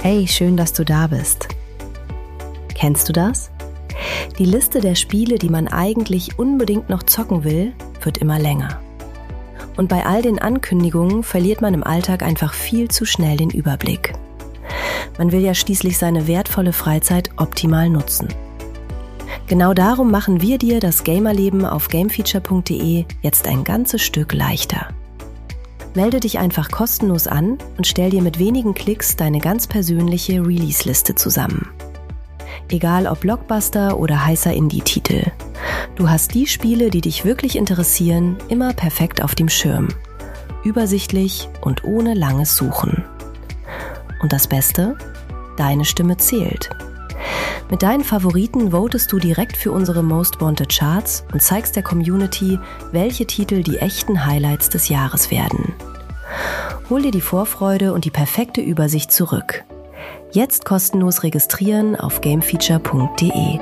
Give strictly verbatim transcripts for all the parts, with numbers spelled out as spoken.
Hey, schön, dass du da bist. Kennst du das? Die Liste der Spiele, die man eigentlich unbedingt noch zocken will, wird immer länger. Und bei all den Ankündigungen verliert man im Alltag einfach viel zu schnell den Überblick. Man will ja schließlich seine wertvolle Freizeit optimal nutzen. Genau darum machen wir dir das Gamerleben auf gamefeature punkt de jetzt ein ganzes Stück leichter. Melde dich einfach kostenlos an und stell dir mit wenigen Klicks deine ganz persönliche Release-Liste zusammen. Egal ob Blockbuster oder heißer Indie-Titel. Du hast die Spiele, die dich wirklich interessieren, immer perfekt auf dem Schirm. Übersichtlich und ohne langes Suchen. Und das Beste? Deine Stimme zählt. Mit deinen Favoriten votest du direkt für unsere Most Wanted Charts und zeigst der Community, welche Titel die echten Highlights des Jahres werden. Hol dir die Vorfreude und die perfekte Übersicht zurück. Jetzt kostenlos registrieren auf gamefeature punkt de.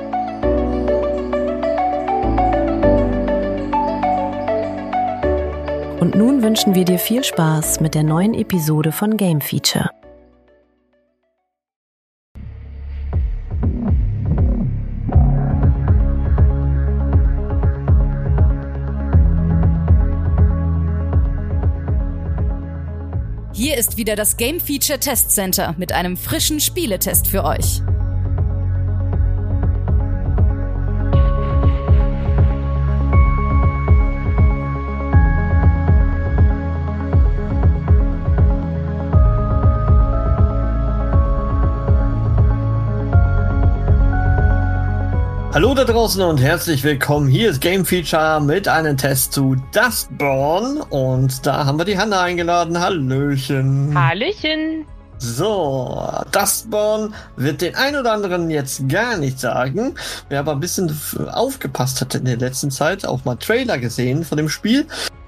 Und nun wünschen wir dir viel Spaß mit der neuen Episode von Game Feature. Hier ist wieder das Game Feature Test Center mit einem frischen Spieletest für euch. Hallo da draußen und herzlich willkommen. Hier ist Game Feature mit einem Test zu Dustborn und da haben wir die Hanna eingeladen. Hallöchen. Hallöchen. So, Dustborn wird den ein oder anderen jetzt gar nicht sagen. Wer aber ein bisschen aufgepasst hat in der letzten Zeit, auch mal Trailer gesehen von dem Spiel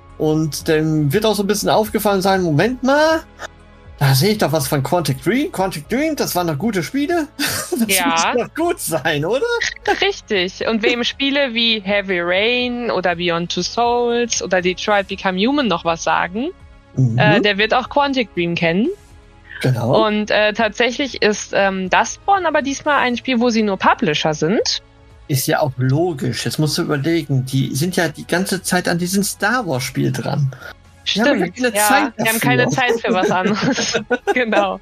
und dem wird auch so ein bisschen aufgefallen sein, Moment mal, da sehe ich doch was von Quantic Dream. Quantic Dream, das waren doch gute Spiele. Das ja. muss doch gut sein, oder? Richtig. Und wem Spiele wie Heavy Rain oder Beyond Two Souls oder Detroit Become Human noch was sagen, mhm. äh, der wird auch Quantic Dream kennen. Genau. Und äh, tatsächlich ist ähm, Dustborn aber diesmal ein Spiel, wo sie nur Publisher sind. Ist ja auch logisch. Jetzt musst du überlegen, die sind ja die ganze Zeit an diesem Star Wars Spiel dran. Stimmt, ja, ja wir haben keine Zeit für was anderes. Genau.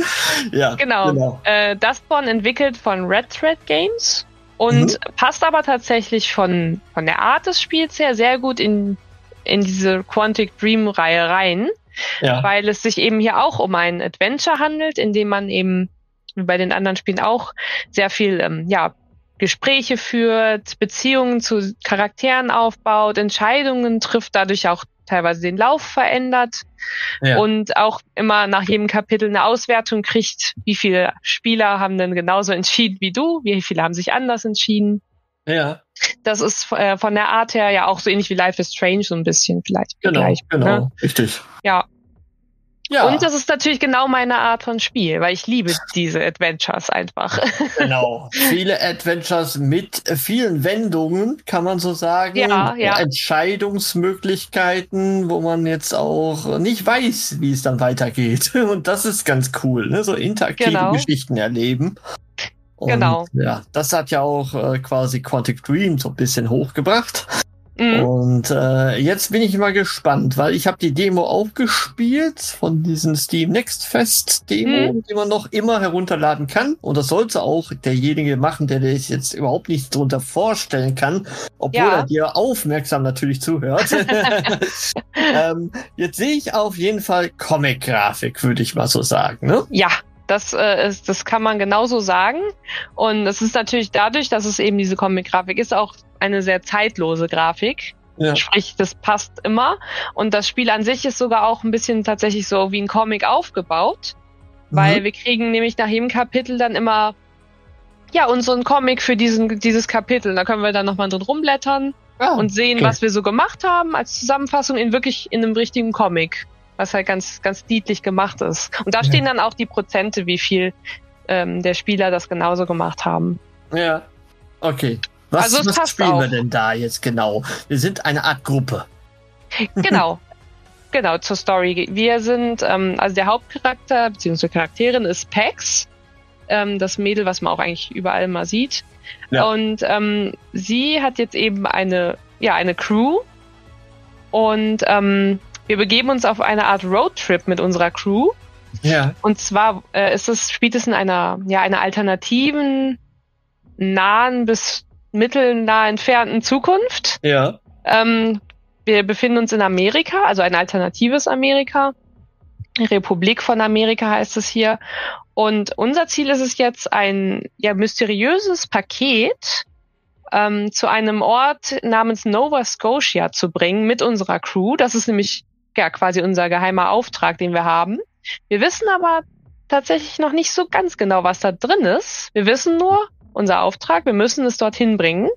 Ja, genau. genau. Äh, Dustborn entwickelt von Red Thread Games und mhm. passt aber tatsächlich von, von der Art des Spiels her sehr gut in, in diese Quantic Dream Reihe rein, ja. weil es sich eben hier auch um ein Adventure handelt, in dem man eben, wie bei den anderen Spielen auch, sehr viel, ähm, ja, Gespräche führt, Beziehungen zu Charakteren aufbaut, Entscheidungen trifft, dadurch auch teilweise den Lauf verändert ja. und auch immer nach jedem Kapitel eine Auswertung kriegt, wie viele Spieler haben denn genauso entschieden wie du, wie viele haben sich anders entschieden. Ja. Das ist äh, von der Art her ja auch so ähnlich wie Life is Strange so ein bisschen vielleicht. Genau, gleich, genau, ne? Richtig. Ja. Ja. Und das ist natürlich genau meine Art von Spiel, weil ich liebe diese Adventures einfach. Genau. Viele Adventures mit vielen Wendungen, kann man so sagen. Ja, ja. Entscheidungsmöglichkeiten, wo man jetzt auch nicht weiß, wie es dann weitergeht. Und das ist ganz cool, ne? So interaktive genau. Geschichten erleben. Und, genau. Ja, das hat ja auch äh, quasi Quantic Dream so ein bisschen hochgebracht. Mhm. Und äh, jetzt bin ich mal gespannt, weil ich habe die Demo auch gespielt von diesem Steam Next Fest Demo, mhm. die man noch immer herunterladen kann. Und das sollte auch derjenige machen, der sich jetzt überhaupt nichts drunter vorstellen kann, obwohl ja. er dir aufmerksam natürlich zuhört. ähm, jetzt sehe ich auf jeden Fall Comic-Grafik, würde ich mal so sagen, ne? Ja. Das, äh, ist, das kann man genauso sagen. Und es ist natürlich dadurch, dass es eben diese Comic-Grafik ist, auch eine sehr zeitlose Grafik. Ja. Sprich, das passt immer. Und das Spiel an sich ist sogar auch ein bisschen tatsächlich so wie ein Comic aufgebaut. Mhm. Weil wir kriegen nämlich nach jedem Kapitel dann immer ja unseren Comic für diesen dieses Kapitel. Da können wir dann nochmal drin rumblättern ah, und sehen, okay. was wir so gemacht haben als Zusammenfassung in wirklich in einem richtigen Comic. Was halt ganz, ganz niedlich gemacht ist. Und da stehen ja. dann auch die Prozente, wie viel ähm, der Spieler das genauso gemacht haben. Ja, okay. Was, also was spielen auch. wir denn da jetzt genau? Wir sind eine Art Gruppe. Genau. genau, zur Story. Wir sind, ähm, also der Hauptcharakter, beziehungsweise Charakterin ist Pax, ähm, das Mädel, was man auch eigentlich überall mal sieht. Ja. Und ähm, sie hat jetzt eben eine, ja, eine Crew. Und ähm, wir begeben uns auf eine Art Roadtrip mit unserer Crew. Ja. Und zwar äh, ist es, spielt es in einer, ja, einer alternativen, nahen bis mittelnah entfernten Zukunft. Ja. Ähm, wir befinden uns in Amerika, also ein alternatives Amerika. Republik von Amerika heißt es hier. Und unser Ziel ist es jetzt, ein ja mysteriöses Paket ähm, zu einem Ort namens Nova Scotia zu bringen mit unserer Crew. Das ist nämlich ja quasi unser geheimer Auftrag, den wir haben. Wir wissen aber tatsächlich noch nicht so ganz genau, was da drin ist. Wir wissen nur, unser Auftrag, wir müssen es dorthin bringen.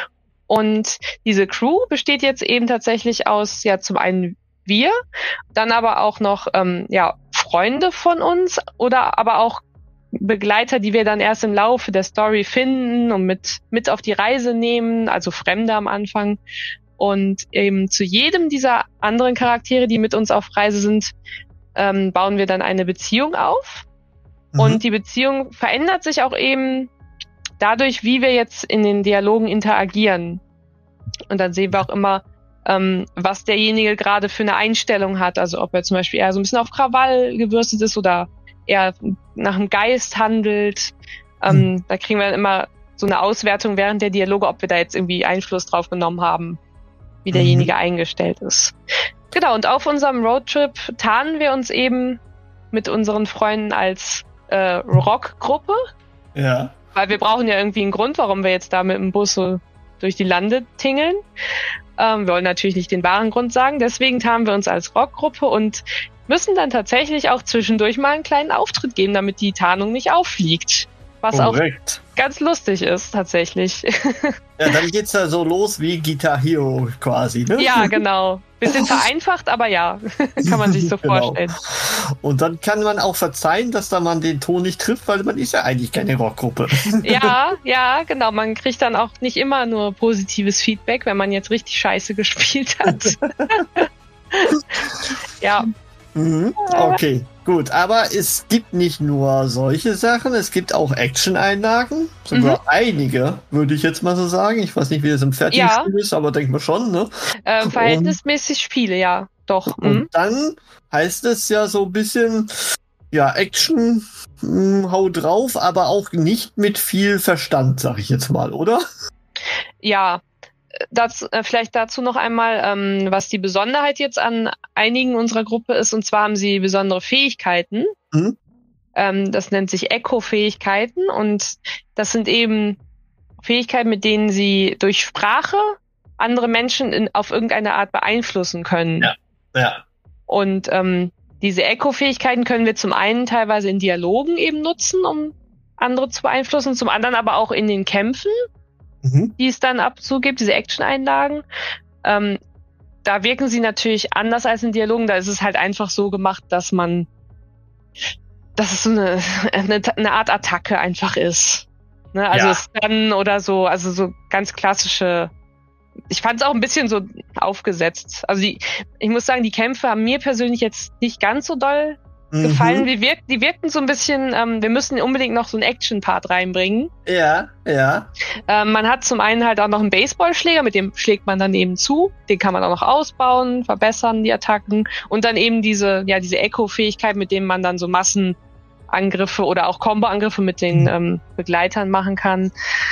Und diese Crew besteht jetzt eben tatsächlich aus, ja, zum einen wir, dann aber auch noch, ähm, ja, Freunde von uns oder aber auch Begleiter, die wir dann erst im Laufe der Story finden und mit, mit auf die Reise nehmen, also Fremde am Anfang. Und eben zu jedem dieser anderen Charaktere, die mit uns auf Reise sind, ähm, bauen wir dann eine Beziehung auf. Mhm. Und die Beziehung verändert sich auch eben dadurch, wie wir jetzt in den Dialogen interagieren. Und dann sehen wir auch immer, ähm, was derjenige gerade für eine Einstellung hat. Also ob er zum Beispiel eher so ein bisschen auf Krawall gewürstet ist oder eher nach dem Geist handelt. Ähm, mhm. Da kriegen wir dann immer so eine Auswertung während der Dialoge, ob wir da jetzt irgendwie Einfluss drauf genommen haben, wie derjenige mhm. eingestellt ist. Genau, und auf unserem Roadtrip tarnen wir uns eben mit unseren Freunden als äh, Rockgruppe. Ja. Weil wir brauchen ja irgendwie einen Grund, warum wir jetzt da mit dem Bus so durch die Lande tingeln. Ähm, wir wollen natürlich nicht den wahren Grund sagen, deswegen tarnen wir uns als Rockgruppe und müssen dann tatsächlich auch zwischendurch mal einen kleinen Auftritt geben, damit die Tarnung nicht auffliegt. Was Korrekt. Auch ganz lustig ist, tatsächlich. Ja, dann geht's da so los wie Guitar Hero quasi, ne? Ja, genau. Bisschen vereinfacht, aber ja, kann man sich so genau. vorstellen. Und dann kann man auch verzeihen, dass da man den Ton nicht trifft, weil man ist ja eigentlich keine Rockgruppe. Ja, ja, genau. Man kriegt dann auch nicht immer nur positives Feedback, wenn man jetzt richtig scheiße gespielt hat. Ja. Mhm, okay, gut. Aber es gibt nicht nur solche Sachen, es gibt auch Action-Einlagen. Sogar mhm. einige, würde ich jetzt mal so sagen. Ich weiß nicht, wie das im fertigen ja. Spiel ist, aber denk mal schon, ne? Äh, verhältnismäßig viele, ja, doch. Und mhm. dann heißt es ja so ein bisschen, ja, Action, mh, hau drauf, aber auch nicht mit viel Verstand, sag ich jetzt mal, oder? Ja. Das, äh, vielleicht dazu noch einmal, ähm, was die Besonderheit jetzt an einigen unserer Gruppe ist, und zwar haben sie besondere Fähigkeiten. Mhm. Ähm, das nennt sich Echo-Fähigkeiten und das sind eben Fähigkeiten, mit denen sie durch Sprache andere Menschen in, auf irgendeine Art beeinflussen können. Ja, ja. Und ähm, diese Echo-Fähigkeiten können wir zum einen teilweise in Dialogen eben nutzen, um andere zu beeinflussen, zum anderen aber auch in den Kämpfen. Mhm. Die es dann ab so gibt, diese Action-Einlagen. Ähm, da wirken sie natürlich anders als in Dialogen. Da ist es halt einfach so gemacht, dass man, dass es so eine, eine, eine Art Attacke einfach ist. Ne? Also ja. Stun oder so, also so ganz klassische. Ich fand es auch ein bisschen so aufgesetzt. Also die, ich muss sagen, die Kämpfe haben mir persönlich jetzt nicht ganz so doll gefallen. Mhm. Die, wirk die wirkten so ein bisschen, ähm, wir müssen unbedingt noch so einen Action-Part reinbringen. Ja, ja. Ähm, man hat zum einen halt auch noch einen Baseballschläger, mit dem schlägt man dann eben zu. Den kann man auch noch ausbauen, verbessern, die Attacken. Und dann eben diese, ja, diese Echo-Fähigkeit, mit dem man dann so Massenangriffe oder auch Combo-Angriffe mit den mhm. ähm, Begleitern machen kann.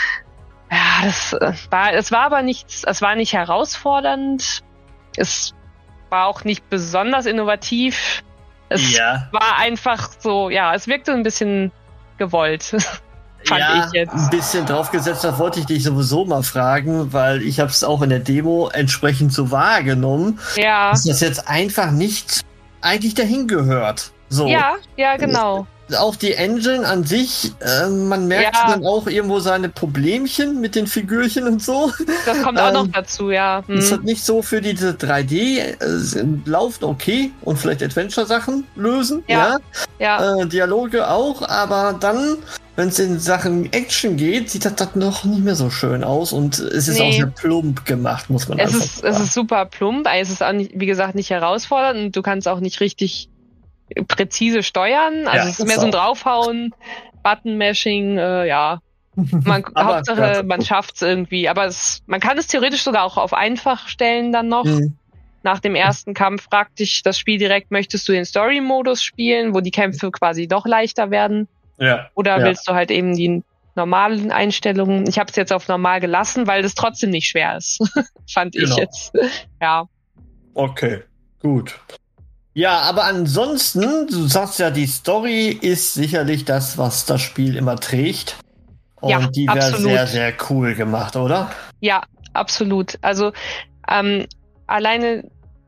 Ja, das äh, war, es war aber nichts, es war nicht herausfordernd. Es war auch nicht besonders innovativ. Es ja. war einfach so, ja, es wirkte ein bisschen gewollt, fand ja, ich jetzt. Ein bisschen draufgesetzt, das wollte ich dich sowieso mal fragen, weil ich habe es auch in der Demo entsprechend so wahrgenommen, ja. dass das jetzt einfach nicht eigentlich dahin gehört. So. Ja, ja, genau. auch die Engine an sich, äh, man merkt Ja. dann auch irgendwo seine Problemchen mit den Figürchen und so. Das kommt auch Ähm, noch dazu, ja. Hm. Es hat nicht so für diese drei D, äh, laufen okay und vielleicht Adventure-Sachen lösen, ja. Ja. Ja. Äh, Dialoge auch, aber dann, wenn es in Sachen Action geht, sieht das, das noch nicht mehr so schön aus und es ist Nee. auch sehr plump gemacht, muss man Es einfach ist, sagen. es ist super plump, es ist auch nicht, wie gesagt, nicht herausfordernd und du kannst auch nicht richtig präzise steuern. Also Ja, es ist das mehr so ein auch. Draufhauen, Button-Mashing, äh, ja. Man, Aber Hauptsache, ganz man gut. schafft's irgendwie. Aber es, man kann es theoretisch sogar auch auf einfach stellen dann noch. Mhm. Nach dem ersten Kampf fragt dich das Spiel direkt, möchtest du den Story-Modus spielen, wo die Kämpfe quasi doch leichter werden? Ja. Oder Ja. willst du halt eben die normalen Einstellungen? Ich habe es jetzt auf normal gelassen, weil das trotzdem nicht schwer ist. Fand Genau. ich jetzt. Ja. Okay, gut. Ja, aber ansonsten, du sagst ja, die Story ist sicherlich das, was das Spiel immer trägt. Und Ja, die wäre absolut. sehr, sehr cool gemacht, oder? Ja, absolut. Also ähm, alleine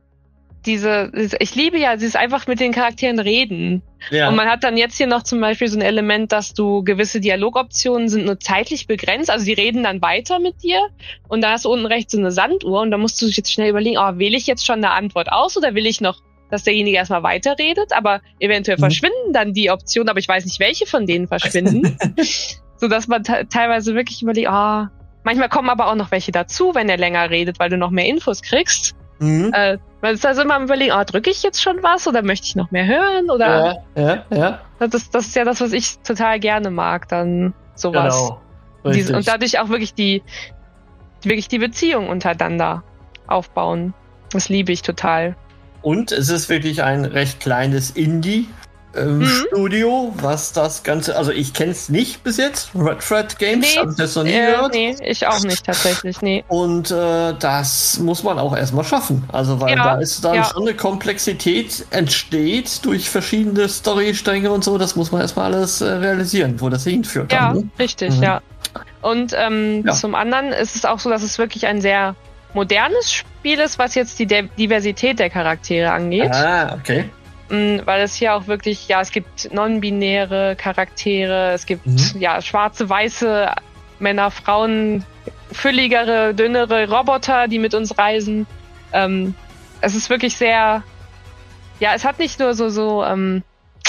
diese, ich liebe ja, sie ist einfach mit den Charakteren reden. Ja. Und man hat dann jetzt hier noch zum Beispiel so ein Element, dass du gewisse Dialogoptionen sind nur zeitlich begrenzt, also die reden dann weiter mit dir und da hast du unten rechts so eine Sanduhr und da musst du jetzt schnell überlegen, oh, wähle ich jetzt schon eine Antwort aus oder will ich noch, dass derjenige erstmal weiterredet, aber eventuell Mhm. verschwinden dann die Optionen, aber ich weiß nicht, welche von denen verschwinden, sodass man te- teilweise wirklich überlegt, ah, manchmal kommen aber auch noch welche dazu, wenn er länger redet, weil du noch mehr Infos kriegst. Mhm. Äh, man ist also immer am überlegen, oh, drücke ich jetzt schon was oder möchte ich noch mehr hören oder Ja, ja, ja. das, das ist ja das, was ich total gerne mag, dann sowas. Genau. Diese, Richtig. und dadurch auch wirklich die, wirklich die Beziehung untereinander aufbauen. Das liebe ich total. Und es ist wirklich ein recht kleines Indie. Ähm, Mhm. Studio, was das Ganze, also ich kenne es nicht bis jetzt, Red Thread Games, Nee, habe ich das noch nie Äh, gehört. nee, ich auch nicht tatsächlich, nee. Und äh, das muss man auch erstmal schaffen. Also, weil Ja, da ist dann ja. schon eine Komplexität entsteht durch verschiedene Storystränge und so. Das muss man erstmal alles äh, realisieren, wo das hinführt. Ja, Dann, ne? richtig, Mhm. ja. Und ähm, Ja. zum anderen ist es auch so, dass es wirklich ein sehr modernes Spiel ist, was jetzt die De- Diversität der Charaktere angeht. Ah, okay. Mm, weil es hier auch wirklich, ja, es gibt non-binäre Charaktere, es gibt Mhm. ja schwarze, weiße Männer, Frauen, fülligere, dünnere Roboter, die mit uns reisen. Ähm, es ist wirklich sehr, ja, es hat nicht nur so, so, ähm,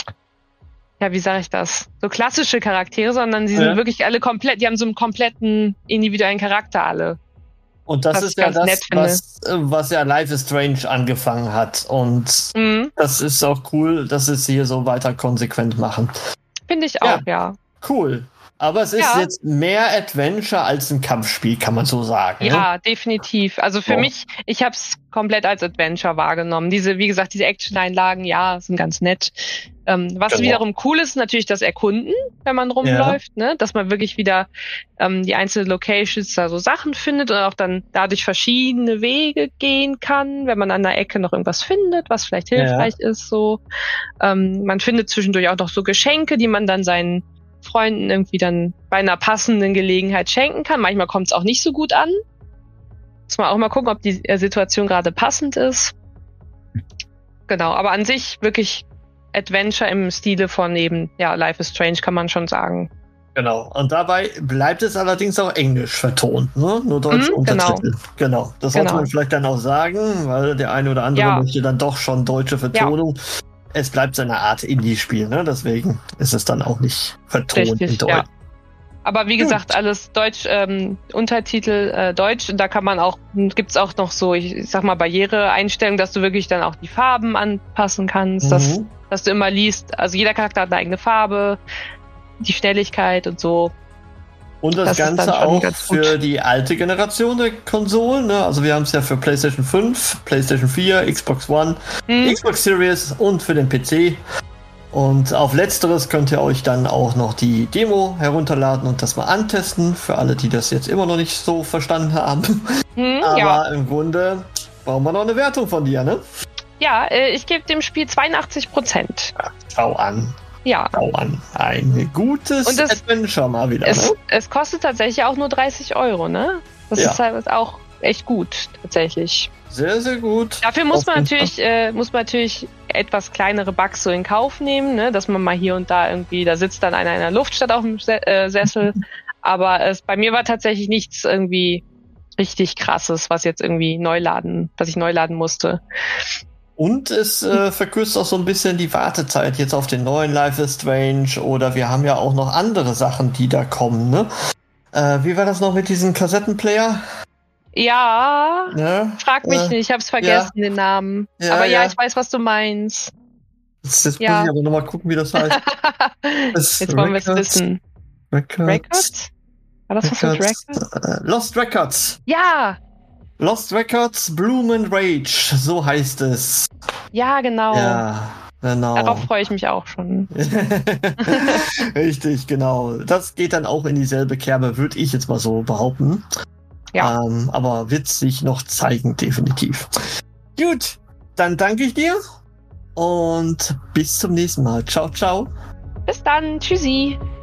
ja, wie sage ich das, so klassische Charaktere, sondern sie Ja. sind wirklich alle komplett, die haben so einen kompletten individuellen Charakter alle. Und das Was ist ich ja ganz das, nett finde. was, äh, was ja Life is Strange angefangen hat. Und Mhm, das ist auch cool, dass sie es hier so weiter konsequent machen. finde ich auch, ja. Cool. Aber es ist Ja. jetzt mehr Adventure als ein Kampfspiel, kann man so sagen. Ne? Ja, definitiv. Also für So. mich, ich habe es komplett als Adventure wahrgenommen. Diese, wie gesagt, diese Action-Einlagen, ja, sind ganz nett. Ähm, was Genau. wiederum cool ist, natürlich das Erkunden, wenn man rumläuft, ne? Dass man wirklich wieder ähm, die einzelnen Locations da so Sachen findet und auch dann dadurch verschiedene Wege gehen kann, wenn man an der Ecke noch irgendwas findet, was vielleicht Ja. hilfreich ist. So, ähm, man findet zwischendurch auch noch so Geschenke, die man dann seinen Freunden irgendwie dann bei einer passenden Gelegenheit schenken kann. Manchmal kommt es auch nicht so gut an. Muss man auch mal gucken, ob die äh, Situation gerade passend ist. Genau, aber an sich wirklich Adventure im Stile von eben, ja, Life is Strange kann man schon sagen. Genau. Und dabei bleibt es allerdings auch englisch vertont, ne? Nur deutsche Mhm, genau. Untertitel. Genau. Das sollte Genau. man vielleicht dann auch sagen, weil der eine oder andere Ja. möchte dann doch schon deutsche Vertonung. Es bleibt seine Art Indie-Spiel, ne? Deswegen ist es dann auch nicht vertont in Richtig, Deutsch. ja. Aber wie Gut. gesagt, alles Deutsch, ähm, Untertitel äh, Deutsch. Und da kann man auch, gibt's auch noch so, ich, ich sag mal, Barriereeinstellungen, dass du wirklich dann auch die Farben anpassen kannst, dass, Mhm. dass du immer liest, also jeder Charakter hat eine eigene Farbe, die Schnelligkeit und so. Und das, Das ist Ganze dann schon auch ganz gut. für die alte Generation der Konsolen. Ne? Also wir haben es ja für PlayStation fünf, PlayStation vier, Xbox One, Hm, Xbox Series und für den P C. Und auf letzteres könnt ihr euch dann auch noch die Demo herunterladen und das mal antesten, für alle, die das jetzt immer noch nicht so verstanden haben. hm, Aber ja, im Grunde brauchen wir noch eine Wertung von dir, ne? ja äh, ich gebe dem Spiel zweiundachtzig Prozent. Schau an, Ja. schau an. Ein gutes Und das- Adventure mal wieder, Es, ne? es kostet tatsächlich auch nur dreißig Euro, ne? Das Ja. ist halt auch echt gut, tatsächlich. Sehr, sehr gut. Dafür muss Auf man jeden natürlich, äh, muss man natürlich etwas kleinere Bugs so in Kauf nehmen, ne? Dass man mal hier und da irgendwie, da sitzt dann einer in der Luft statt auf dem Se- äh, Sessel. Aber es, bei mir war tatsächlich nichts irgendwie richtig Krasses, was jetzt irgendwie neu laden, was ich neu laden musste. Und es äh, verkürzt auch so ein bisschen die Wartezeit jetzt auf den neuen Life is Strange oder wir haben ja auch noch andere Sachen, die da kommen, ne? Äh, wie war das noch mit diesem Kassettenplayer? Ja, Ja, frag mich äh, nicht, ich hab's vergessen, ja. den Namen. Ja, Aber ja, ja. ich weiß, was du meinst. Jetzt, jetzt Ja. muss ich aber nochmal gucken, wie das heißt. Das Jetzt wollen wir es Records- wissen. Records. Records? War das was mit Records? Äh, Lost Records. Ja, Lost Records, Bloom and Rage, so heißt es. ja, genau. Ja, genau. Darauf freue ich mich auch schon. Richtig, genau. Das geht dann auch in dieselbe Kerbe, würde ich jetzt mal so behaupten. Ja. Ähm, aber wird sich noch zeigen, definitiv. Gut, dann danke ich dir und bis zum nächsten Mal. Ciao, ciao. Bis dann, tschüssi.